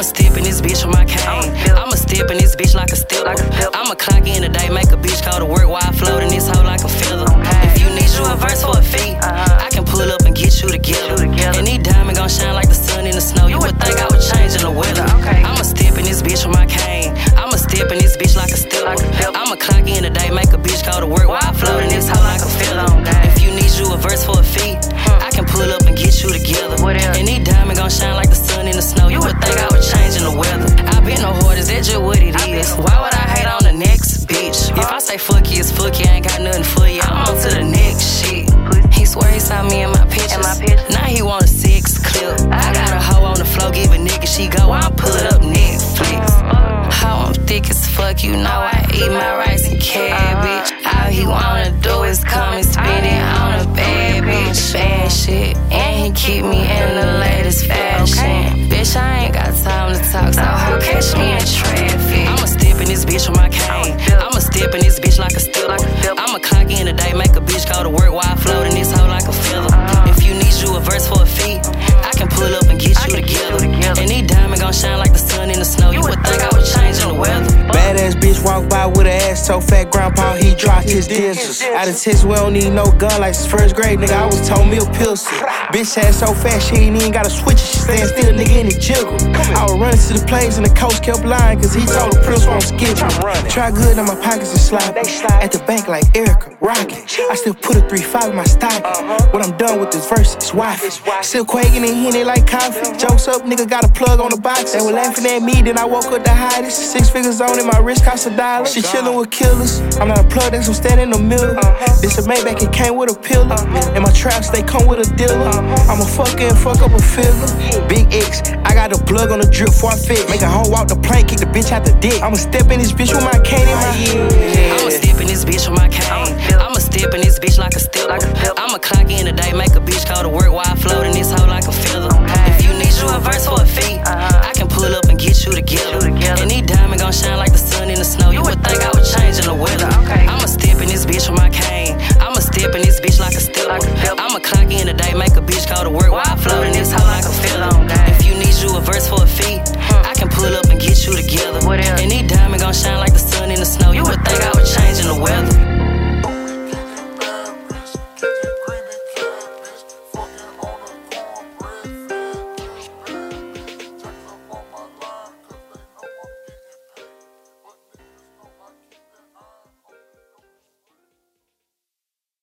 step in this bitch with my cane. I'ma step in this bitch like a stepper. I'ma clock in the day, make a bitch go to work while I float in this hoe like a feather. If you need you a verse for a fee, I can pull up and get you together. And these diamonds gon' shine like the sun in the snow. You would think I was changing the weather. I'ma step in this bitch with my cane. I'ma step in this bitch like a stepper. I'ma clock in the day, make a bitch go to work while I float in this hoe like a feather. If you need you a verse for a fee, I can pull up and get you together. And these diamonds gon' shine like the sun in the snow. You would think I was changing the weather. I been no whore, is that just what it is? Why would I hate on the next bitch? If I say fuck you, it's fuck you, I ain't got nothing for you. I'm on to the next shit. He swear he saw me in my pictures. Now he want a 6 clip. I got a hoe on the floor, give a nigga, she go, I pull it up Netflix. How I'm thick as fuck, you know I eat my rice and cabbage. All he wanna do is come and spend it on a bad bitch. Bad shit, and he keep me in the latest fashion. Bitch, I ain't got time to talk, so how catch me in traffic? I'ma step in this bitch with my cane. I'ma step in this bitch like a stepper. I'ma clock in the day, make a bitch go to work while I float in this hoe like a feather. If you need you a verse for a fee, I can pull up and get you together. And these diamonds gon' shine like the sun in the snow. You would think I was changing the weather. Badass bitch walk by with her ass so fat, grandpa, he dropped his discs. Out of Texas, we don't need no gun like since first grade, nigga, I was told me a pistol. Bitch ass so fat, she ain't even gotta switch it, she stand still, nigga, in the jiggle. I was running to the planes and the coach kept lying, cause he told the principal I'm skipping. Try good in my pockets and slide. At the bank like Erica, rockin'. I still put a 3-5 in my stocking. When I'm done with this verse, it's wifey. Still quaking and hitting like coffee. Jokes up, nigga, got a plug on the box. They were laughing at me, then I woke up the hottest. 6 figures on it, my wrist cost $1. She chillin' with killers. I'm not a plug, that's I'm standing in the middle. This a Maybach, it came with a pillar. And my traps, they come with a dealer. I'ma fuck in, fuck up a figure. Big X, I got a plug on the drip for I fit. Make a hoe walk the plank, kick the bitch out the dick. I'ma step in this bitch with my cane in my head. I'ma step in this bitch with my cane. I'ma step in this bitch like a stepper. I'ma clock in the day, make a bitch go to work while I float in this hoe like a feather. If you need you a verse for a fee, I can pull up and get you together. And these diamonds gon' shine like